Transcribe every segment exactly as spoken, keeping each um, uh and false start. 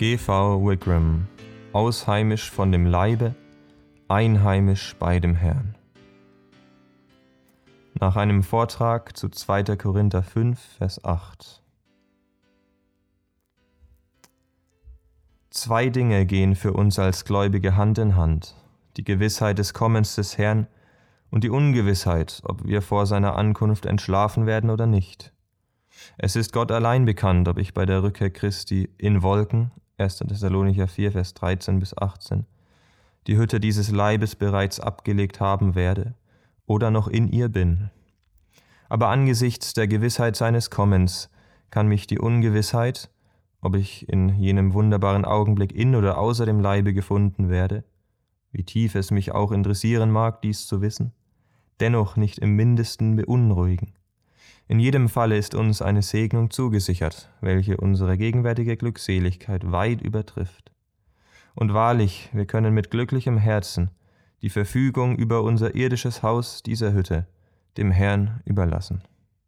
G V Wigram, ausheimisch von dem Leibe, einheimisch bei dem Herrn. Nach einem Vortrag zu zweiter Korinther fünf, Vers acht. Zwei Dinge gehen für uns als Gläubige Hand in Hand: die Gewissheit des Kommens des Herrn und die Ungewissheit, ob wir vor seiner Ankunft entschlafen werden oder nicht. Es ist Gott allein bekannt, ob ich bei der Rückkehr Christi in Wolken, erster Thessalonicher vier, Vers dreizehn bis achtzehn, die Hütte dieses Leibes bereits abgelegt haben werde oder noch in ihr bin. Aber angesichts der Gewissheit seines Kommens kann mich die Ungewissheit, ob ich in jenem wunderbaren Augenblick in oder außer dem Leibe gefunden werde, wie tief es mich auch interessieren mag, dies zu wissen, dennoch nicht im Mindesten beunruhigen. In jedem Falle ist uns eine Segnung zugesichert, welche unsere gegenwärtige Glückseligkeit weit übertrifft. Und wahrlich, wir können mit glücklichem Herzen die Verfügung über unser irdisches Haus dieser Hütte dem Herrn überlassen.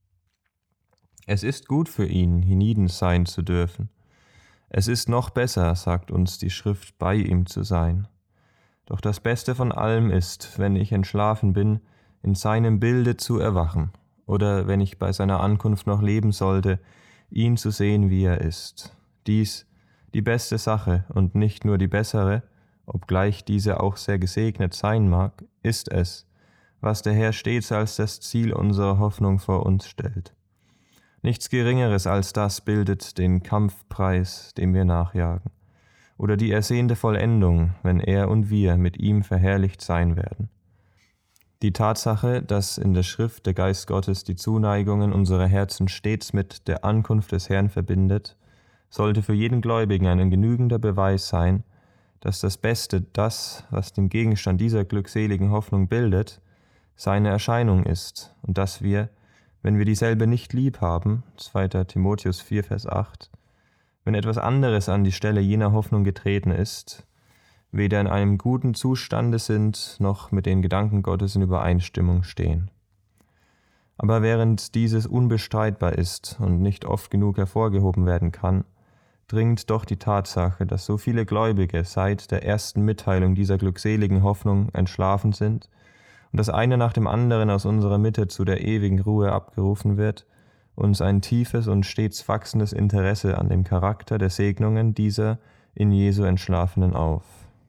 Es ist gut für ihn, hienieden sein zu dürfen. Es ist noch besser, sagt uns die Schrift, bei ihm zu sein. Doch das Beste von allem ist, wenn ich entschlafen bin, in seinem Bilde zu erwachen, oder wenn ich bei seiner Ankunft noch leben sollte, ihn zu sehen, wie er ist. Dies, die beste Sache und nicht nur die bessere, obgleich diese auch sehr gesegnet sein mag, ist es, was der Herr stets als das Ziel unserer Hoffnung vor uns stellt. Nichts Geringeres als das bildet den Kampfpreis, dem wir nachjagen, oder die ersehnte Vollendung, wenn er und wir mit ihm verherrlicht sein werden. Die Tatsache, dass in der Schrift der Geist Gottes die Zuneigungen unserer Herzen stets mit der Ankunft des Herrn verbindet, sollte für jeden Gläubigen ein genügender Beweis sein, dass das Beste, das, was den Gegenstand dieser glückseligen Hoffnung bildet, seine Erscheinung ist und dass wir, wenn wir dieselbe nicht lieb haben, zweiter Timotheus vier, Vers acht, wenn etwas anderes an die Stelle jener Hoffnung getreten ist, weder in einem guten Zustande sind, noch mit den Gedanken Gottes in Übereinstimmung stehen. Aber während dieses unbestreitbar ist und nicht oft genug hervorgehoben werden kann, dringt doch die Tatsache, dass so viele Gläubige seit der ersten Mitteilung dieser glückseligen Hoffnung entschlafen sind und das eine nach dem anderen aus unserer Mitte zu der ewigen Ruhe abgerufen wird, uns ein tiefes und stets wachsendes Interesse an dem Charakter der Segnungen dieser in Jesu Entschlafenen auf.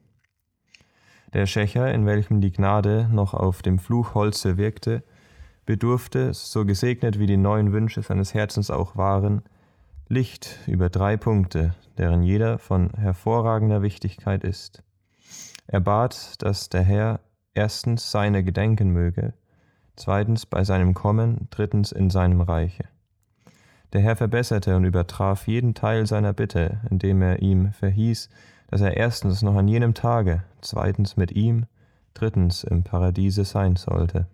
Der Schächer, in welchem die Gnade noch auf dem Fluchholze wirkte, bedurfte, so gesegnet wie die neuen Wünsche seines Herzens auch waren, Licht über drei Punkte, deren jeder von hervorragender Wichtigkeit ist. Er bat, dass der Herr erstens seine gedenken möge, zweitens bei seinem Kommen, drittens in seinem Reiche. Der Herr verbesserte und übertraf jeden Teil seiner Bitte, indem er ihm verhieß, dass er erstens noch an jenem Tage, zweitens mit ihm, drittens im Paradiese sein sollte.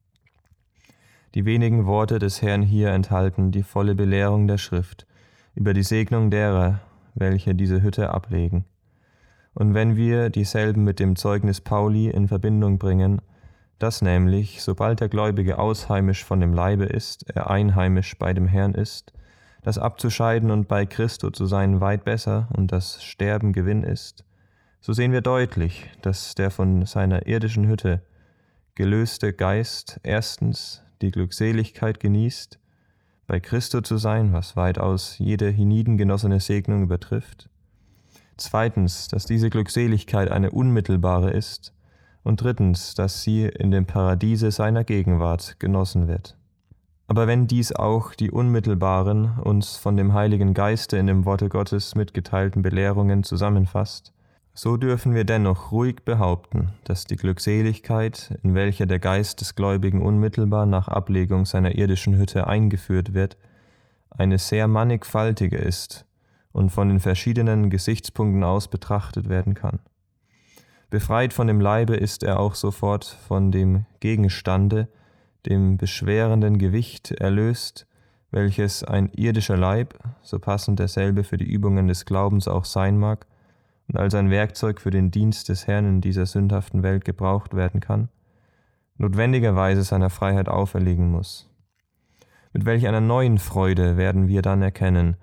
Die wenigen Worte des Herrn hier enthalten die volle Belehrung der Schrift über die Segnung derer, welche diese Hütte ablegen. Und wenn wir dieselben mit dem Zeugnis Pauli in Verbindung bringen, dass nämlich, sobald der Gläubige ausheimisch von dem Leibe ist, er einheimisch bei dem Herrn ist, das abzuscheiden und bei Christo zu sein weit besser und das Sterben Gewinn ist, so sehen wir deutlich, dass der von seiner irdischen Hütte gelöste Geist erstens die Glückseligkeit genießt, bei Christo zu sein, was weitaus jede hienieden genossene Segnung übertrifft, zweitens, dass diese Glückseligkeit eine unmittelbare ist und drittens, dass sie in dem Paradiese seiner Gegenwart genossen wird. Aber wenn dies auch die unmittelbaren, uns von dem Heiligen Geiste in dem Worte Gottes mitgeteilten Belehrungen zusammenfasst, so dürfen wir dennoch ruhig behaupten, dass die Glückseligkeit, in welcher der Geist des Gläubigen unmittelbar nach Ablegung seiner irdischen Hütte eingeführt wird, eine sehr mannigfaltige ist und von den verschiedenen Gesichtspunkten aus betrachtet werden kann. Befreit von dem Leibe ist er auch sofort von dem Gegenstande, dem beschwerenden Gewicht erlöst, welches ein irdischer Leib, so passend derselbe für die Übungen des Glaubens auch sein mag, und als ein Werkzeug für den Dienst des Herrn in dieser sündhaften Welt gebraucht werden kann, notwendigerweise seiner Freiheit auferlegen muss. Mit welch einer neuen Freude werden wir dann erkennen,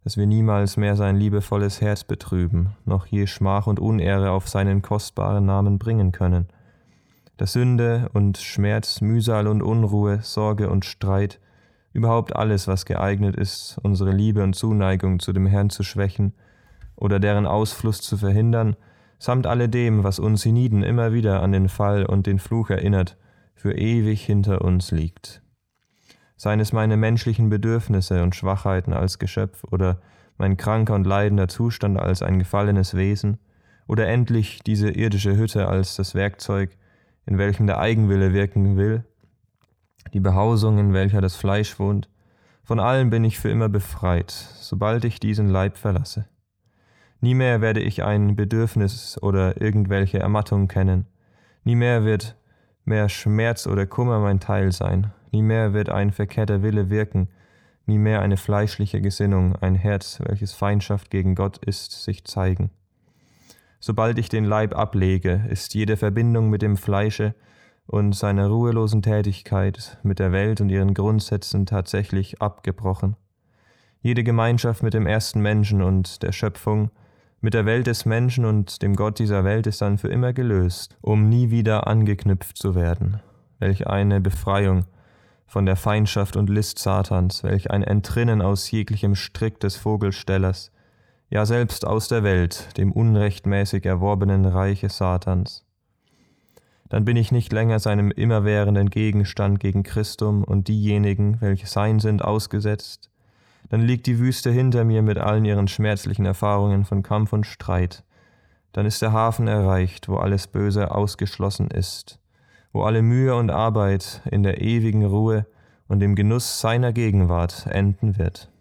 dass wir niemals mehr sein liebevolles Herz betrüben, noch je Schmach und Unehre auf seinen kostbaren Namen bringen können, dass Sünde und Schmerz, Mühsal und Unruhe, Sorge und Streit, überhaupt alles, was geeignet ist, unsere Liebe und Zuneigung zu dem Herrn zu schwächen oder deren Ausfluss zu verhindern, samt alledem, was uns hienieden immer wieder an den Fall und den Fluch erinnert, für ewig hinter uns liegt. Seien es meine menschlichen Bedürfnisse und Schwachheiten als Geschöpf oder mein kranker und leidender Zustand als ein gefallenes Wesen oder endlich diese irdische Hütte als das Werkzeug, in welchem der Eigenwille wirken will, die Behausung, in welcher das Fleisch wohnt, von allem bin ich für immer befreit, sobald ich diesen Leib verlasse. Nie mehr werde ich ein Bedürfnis oder irgendwelche Ermattung kennen, nie mehr wird mehr Schmerz oder Kummer mein Teil sein, nie mehr wird ein verkehrter Wille wirken, nie mehr eine fleischliche Gesinnung, ein Herz, welches Feindschaft gegen Gott ist, sich zeigen. Sobald ich den Leib ablege, ist jede Verbindung mit dem Fleische und seiner ruhelosen Tätigkeit mit der Welt und ihren Grundsätzen tatsächlich abgebrochen. Jede Gemeinschaft mit dem ersten Menschen und der Schöpfung, mit der Welt des Menschen und dem Gott dieser Welt ist dann für immer gelöst, um nie wieder angeknüpft zu werden. Welch eine Befreiung von der Feindschaft und List Satans, welch ein Entrinnen aus jeglichem Strick des Vogelstellers, ja selbst aus der Welt, dem unrechtmäßig erworbenen Reiche Satans. Dann bin ich nicht länger seinem immerwährenden Gegenstand gegen Christum und diejenigen, welche sein sind, ausgesetzt. Dann liegt die Wüste hinter mir mit allen ihren schmerzlichen Erfahrungen von Kampf und Streit. Dann ist der Hafen erreicht, wo alles Böse ausgeschlossen ist, wo alle Mühe und Arbeit in der ewigen Ruhe und dem Genuss seiner Gegenwart enden wird.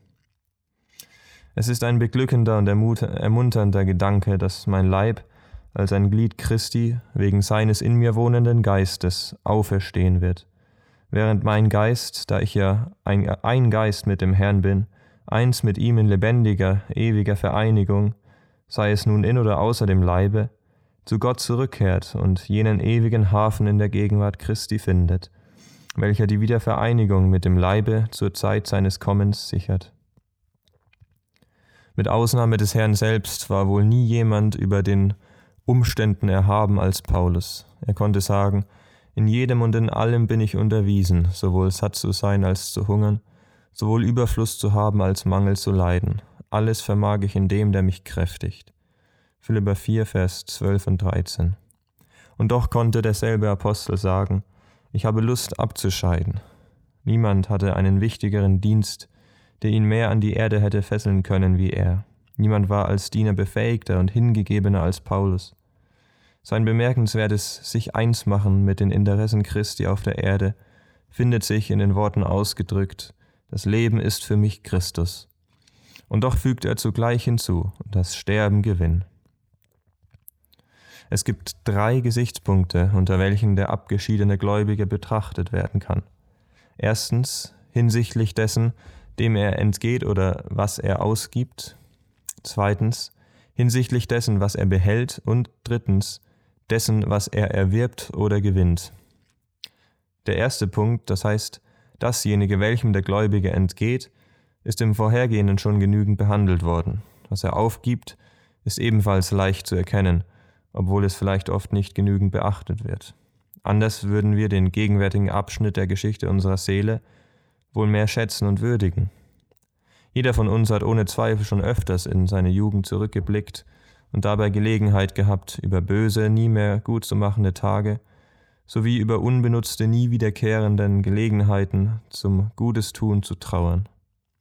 Es ist ein beglückender und ermunternder Gedanke, dass mein Leib als ein Glied Christi wegen seines in mir wohnenden Geistes auferstehen wird, während mein Geist, da ich ja ein, ein Geist mit dem Herrn bin, eins mit ihm in lebendiger, ewiger Vereinigung, sei es nun in oder außer dem Leibe, zu Gott zurückkehrt und jenen ewigen Hafen in der Gegenwart Christi findet, welcher die Wiedervereinigung mit dem Leibe zur Zeit seines Kommens sichert. Mit Ausnahme des Herrn selbst war wohl nie jemand über den Umständen erhaben als Paulus. Er konnte sagen, in jedem und in allem bin ich unterwiesen, sowohl satt zu sein als zu hungern, sowohl Überfluss zu haben als Mangel zu leiden. Alles vermag ich in dem, der mich kräftigt. Philipper vier, Vers zwölf und dreizehn. Und doch konnte derselbe Apostel sagen, ich habe Lust abzuscheiden. Niemand hatte einen wichtigeren Dienst, der ihn mehr an die Erde hätte fesseln können wie er. Niemand war als Diener befähigter und hingegebener als Paulus. Sein bemerkenswertes Sich-Eins-Machen mit den Interessen Christi auf der Erde findet sich in den Worten ausgedrückt, das Leben ist für mich Christus. Und doch fügt er zugleich hinzu, das Sterben Gewinn. Es gibt drei Gesichtspunkte, unter welchen der abgeschiedene Gläubige betrachtet werden kann. Erstens hinsichtlich dessen, dem er entgeht oder was er ausgibt. Zweitens hinsichtlich dessen, was er behält. Und drittens dessen, was er erwirbt oder gewinnt. Der erste Punkt, das heißt, dasjenige, welchem der Gläubige entgeht, ist im Vorhergehenden schon genügend behandelt worden. Was er aufgibt, ist ebenfalls leicht zu erkennen, obwohl es vielleicht oft nicht genügend beachtet wird. Anders würden wir den gegenwärtigen Abschnitt der Geschichte unserer Seele wohl mehr schätzen und würdigen. Jeder von uns hat ohne Zweifel schon öfters in seine Jugend zurückgeblickt und dabei Gelegenheit gehabt, über böse, nie mehr gut zu machende Tage sowie über unbenutzte, nie wiederkehrenden Gelegenheiten zum Gutes-Tun zu trauern.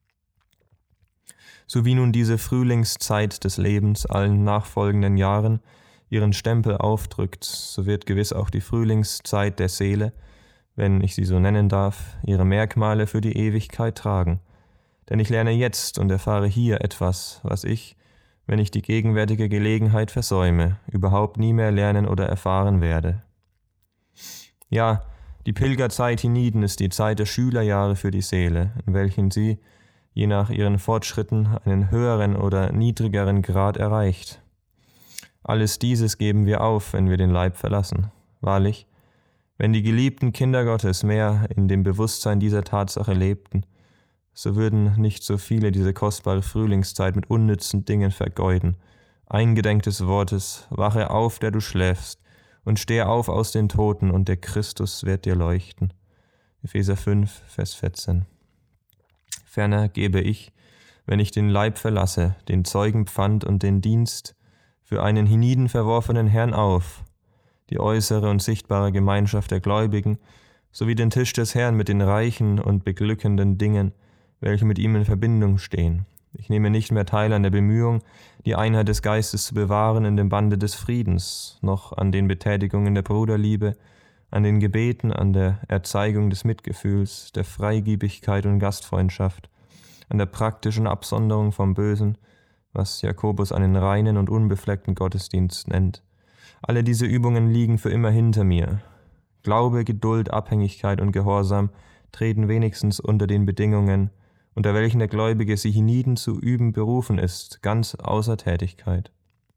So wie nun diese Frühlingszeit des Lebens allen nachfolgenden Jahren ihren Stempel aufdrückt, so wird gewiss auch die Frühlingszeit der Seele, wenn ich sie so nennen darf, ihre Merkmale für die Ewigkeit tragen. Denn ich lerne jetzt und erfahre hier etwas, was ich, wenn ich die gegenwärtige Gelegenheit versäume, überhaupt nie mehr lernen oder erfahren werde. Ja, die Pilgerzeit hienieden ist die Zeit der Schülerjahre für die Seele, in welchen sie, je nach ihren Fortschritten, einen höheren oder niedrigeren Grad erreicht. Alles dieses geben wir auf, wenn wir den Leib verlassen. Wahrlich, wenn die geliebten Kinder Gottes mehr in dem Bewusstsein dieser Tatsache lebten, so würden nicht so viele diese kostbare Frühlingszeit mit unnützen Dingen vergeuden. Eingedenk des Wortes, wache auf, der du schläfst, und stehe auf aus den Toten, und der Christus wird dir leuchten. Epheser fünf, Vers vierzehn. Ferner gebe ich, wenn ich den Leib verlasse, den Zeugenpfand und den Dienst, für einen hienieden verworfenen Herrn auf, die äußere und sichtbare Gemeinschaft der Gläubigen, sowie den Tisch des Herrn mit den reichen und beglückenden Dingen, welche mit ihm in Verbindung stehen. Ich nehme nicht mehr teil an der Bemühung, die Einheit des Geistes zu bewahren in dem Bande des Friedens, noch an den Betätigungen der Bruderliebe, an den Gebeten, an der Erzeigung des Mitgefühls, der Freigebigkeit und Gastfreundschaft, an der praktischen Absonderung vom Bösen, was Jakobus einen reinen und unbefleckten Gottesdienst nennt. Alle diese Übungen liegen für immer hinter mir. Glaube, Geduld, Abhängigkeit und Gehorsam treten wenigstens unter den Bedingungen, unter welchen der Gläubige sie hienieden zu üben berufen ist, ganz außer Tätigkeit.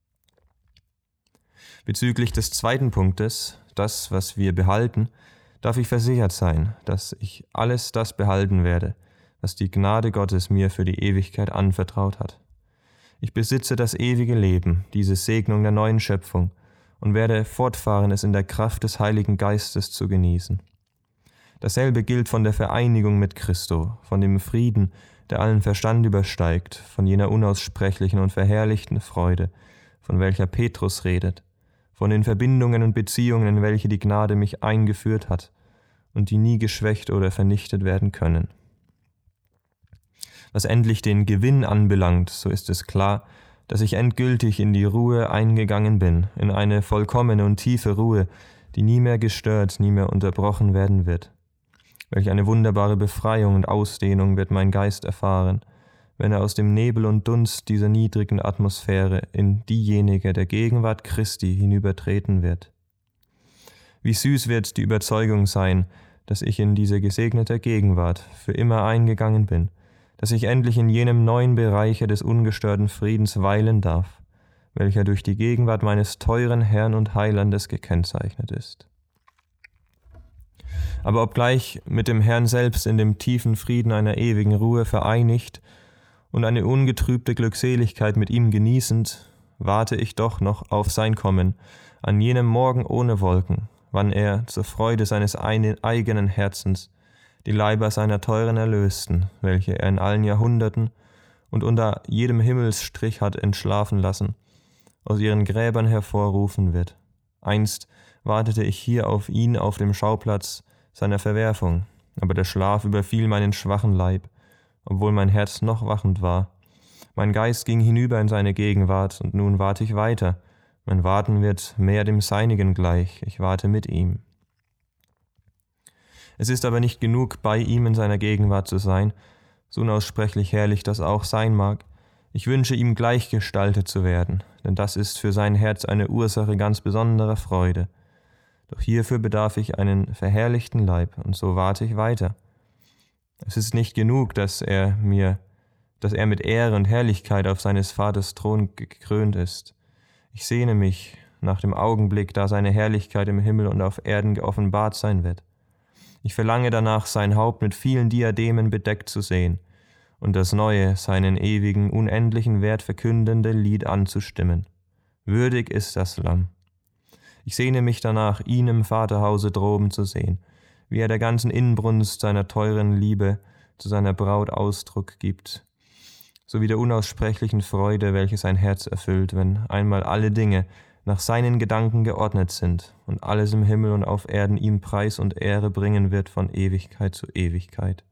Bezüglich des zweiten Punktes, das, was wir behalten, darf ich versichert sein, dass ich alles das behalten werde, was die Gnade Gottes mir für die Ewigkeit anvertraut hat. Ich besitze das ewige Leben, diese Segnung der neuen Schöpfung, und werde fortfahren, es in der Kraft des Heiligen Geistes zu genießen. Dasselbe gilt von der Vereinigung mit Christo, von dem Frieden, der allen Verstand übersteigt, von jener unaussprechlichen und verherrlichten Freude, von welcher Petrus redet, von den Verbindungen und Beziehungen, in welche die Gnade mich eingeführt hat und die nie geschwächt oder vernichtet werden können. Was endlich den Gewinn anbelangt, so ist es klar, dass ich endgültig in die Ruhe eingegangen bin, in eine vollkommene und tiefe Ruhe, die nie mehr gestört, nie mehr unterbrochen werden wird. Welch eine wunderbare Befreiung und Ausdehnung wird mein Geist erfahren, wenn er aus dem Nebel und Dunst dieser niedrigen Atmosphäre in diejenige der Gegenwart Christi hinübertreten wird. Wie süß wird die Überzeugung sein, dass ich in diese gesegnete Gegenwart für immer eingegangen bin, dass ich endlich in jenem neuen Bereiche des ungestörten Friedens weilen darf, welcher durch die Gegenwart meines teuren Herrn und Heilandes gekennzeichnet ist. Aber obgleich mit dem Herrn selbst in dem tiefen Frieden einer ewigen Ruhe vereinigt und eine ungetrübte Glückseligkeit mit ihm genießend, warte ich doch noch auf sein Kommen, an jenem Morgen ohne Wolken, wann er zur Freude seines eigenen Herzens die Leiber seiner teuren Erlösten, welche er in allen Jahrhunderten und unter jedem Himmelsstrich hat entschlafen lassen, aus ihren Gräbern hervorrufen wird. Einst wartete ich hier auf ihn auf dem Schauplatz seiner Verwerfung, aber der Schlaf überfiel meinen schwachen Leib, obwohl mein Herz noch wachend war. Mein Geist ging hinüber in seine Gegenwart, und nun warte ich weiter. Mein Warten wird mehr dem Seinigen gleich, ich warte mit ihm. Es ist aber nicht genug, bei ihm in seiner Gegenwart zu sein, so unaussprechlich herrlich das auch sein mag. Ich wünsche ihm gleichgestaltet zu werden, denn das ist für sein Herz eine Ursache ganz besonderer Freude. Doch hierfür bedarf ich einen verherrlichten Leib, und so warte ich weiter. Es ist nicht genug, dass er mir, dass er mit Ehre und Herrlichkeit auf seines Vaters Thron gekrönt ist. Ich sehne mich nach dem Augenblick, da seine Herrlichkeit im Himmel und auf Erden geoffenbart sein wird. Ich verlange danach, sein Haupt mit vielen Diademen bedeckt zu sehen und das neue, seinen ewigen, unendlichen Wert verkündende Lied anzustimmen. Würdig ist das Lamm. Ich sehne mich danach, ihn im Vaterhause droben zu sehen, wie er der ganzen Inbrunst seiner teuren Liebe zu seiner Braut Ausdruck gibt, sowie der unaussprechlichen Freude, welche sein Herz erfüllt, wenn einmal alle Dinge nach seinen Gedanken geordnet sind und alles im Himmel und auf Erden ihm Preis und Ehre bringen wird von Ewigkeit zu Ewigkeit.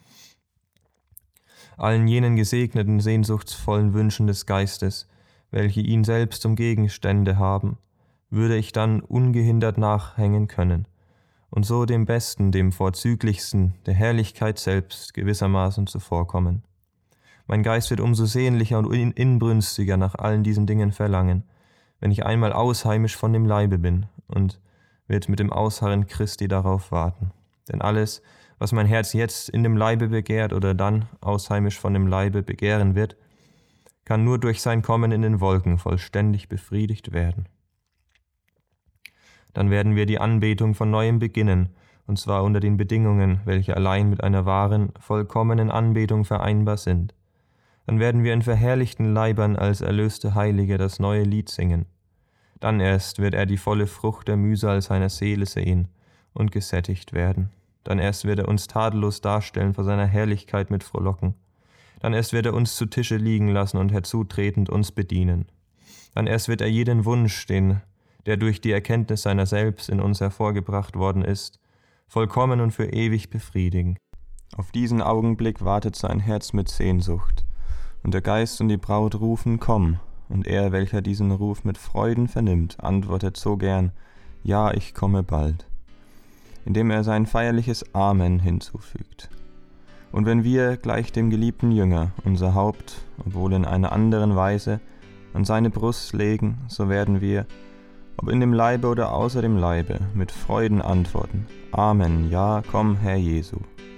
Allen jenen gesegneten, sehnsuchtsvollen Wünschen des Geistes, welche ihn selbst zum Gegenstände haben, würde ich dann ungehindert nachhängen können und so dem Besten, dem Vorzüglichsten, der Herrlichkeit selbst gewissermaßen zuvorkommen. Mein Geist wird umso sehnlicher und inbrünstiger nach allen diesen Dingen verlangen, wenn ich einmal ausheimisch von dem Leibe bin, und wird mit dem Ausharren Christi darauf warten. Denn alles, was mein Herz jetzt in dem Leibe begehrt oder dann ausheimisch von dem Leibe begehren wird, kann nur durch sein Kommen in den Wolken vollständig befriedigt werden. Dann werden wir die Anbetung von neuem beginnen und zwar unter den Bedingungen, welche allein mit einer wahren, vollkommenen Anbetung vereinbar sind. Dann werden wir in verherrlichten Leibern als erlöste Heilige das neue Lied singen. Dann erst wird er die volle Frucht der Mühsal seiner Seele sehen und gesättigt werden. Dann erst wird er uns tadellos darstellen vor seiner Herrlichkeit mit Frohlocken. Dann erst wird er uns zu Tische liegen lassen und herzutretend uns bedienen. Dann erst wird er jeden Wunsch, den, der durch die Erkenntnis seiner selbst in uns hervorgebracht worden ist, vollkommen und für ewig befriedigen. Auf diesen Augenblick wartet sein Herz mit Sehnsucht. Und der Geist und die Braut rufen, komm, und er, welcher diesen Ruf mit Freuden vernimmt, antwortet so gern, ja, ich komme bald, indem er sein feierliches Amen hinzufügt. Und wenn wir, gleich dem geliebten Jünger, unser Haupt, obwohl in einer anderen Weise, an seine Brust legen, so werden wir, ob in dem Leibe oder außer dem Leibe, mit Freuden antworten, Amen, ja, komm, Herr Jesu.